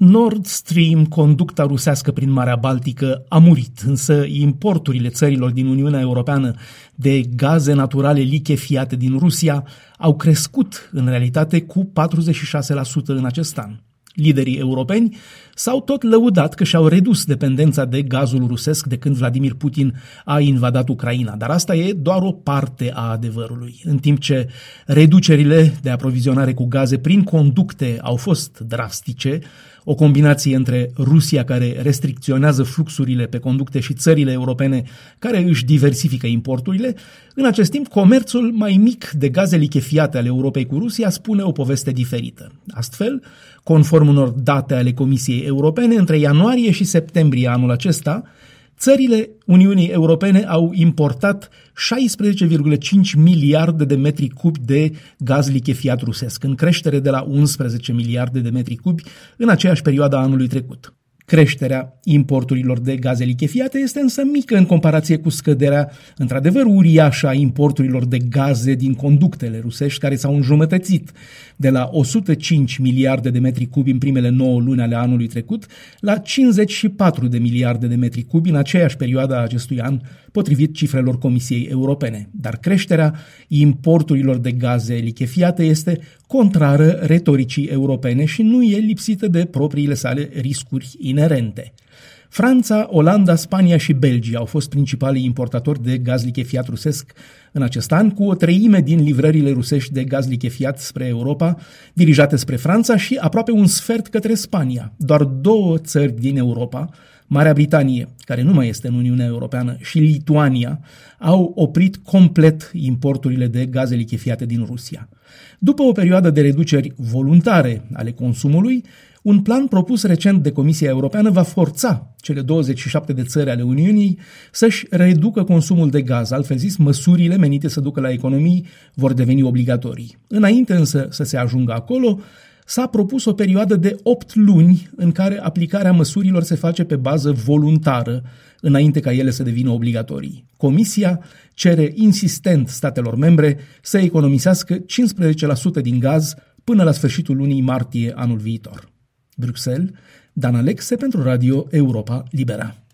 Nord Stream, conducta rusească prin Marea Baltică, a murit, însă importurile țărilor din Uniunea Europeană de gaze naturale lichefiate din Rusia au crescut în realitate cu 46% în acest an. Liderii europeni s-au tot lăudat că și-au redus dependența de gazul rusesc de când Vladimir Putin a invadat Ucraina, dar asta e doar o parte a adevărului. În timp ce reducerile de aprovizionare cu gaze prin conducte au fost drastice, o combinație între Rusia care restricționează fluxurile pe conducte și țările europene care își diversifică importurile, în acest timp comerțul mai mic de gaze lichefiate ale Europei cu Rusia spune o poveste diferită. Astfel, conform unor date ale Comisiei Europene, între ianuarie și septembrie anul acesta, țările Uniunii Europene au importat 16,5 miliarde de metri cubi de gaz lichefiat rusesc, în creștere de la 11 miliarde de metri cubi în aceeași perioadă a anului trecut. Creșterea importurilor de gaze lichefiate este însă mică în comparație cu scăderea, într-adevăr uriașă, a importurilor de gaze din conductele rusești, care s-au înjumătățit de la 105 miliarde de metri cubi în primele 9 luni ale anului trecut la 54 de miliarde de metri cubi în aceeași perioadă a acestui an, potrivit cifrelor Comisiei Europene. Dar creșterea importurilor de gaze lichefiate este contrară retoricii europene și nu e lipsită de propriile sale riscuri inerente. Franța, Olanda, Spania și Belgia au fost principalii importatori de gaz lichefiat rusesc în acest an, cu o treime din livrările rusești de gaz lichefiat spre Europa dirijate spre Franța și aproape un sfert către Spania. Doar 2 țări din Europa, Marea Britanie, care nu mai este în Uniunea Europeană, și Lituania, au oprit complet importurile de gaze lichefiate din Rusia. După o perioadă de reduceri voluntare ale consumului, un plan propus recent de Comisia Europeană va forța cele 27 de țări ale Uniunii să-și reducă consumul de gaz, altfel zis, măsurile menite să ducă la economii vor deveni obligatorii. Înainte însă să se ajungă acolo, s-a propus o perioadă de 8 luni în care aplicarea măsurilor se face pe bază voluntară, înainte ca ele să devină obligatorii. Comisia cere insistent statelor membre să economisească 15% din gaz până la sfârșitul lunii martie anul viitor. Bruxelles, Dan Alexe pentru Radio Europa Libera.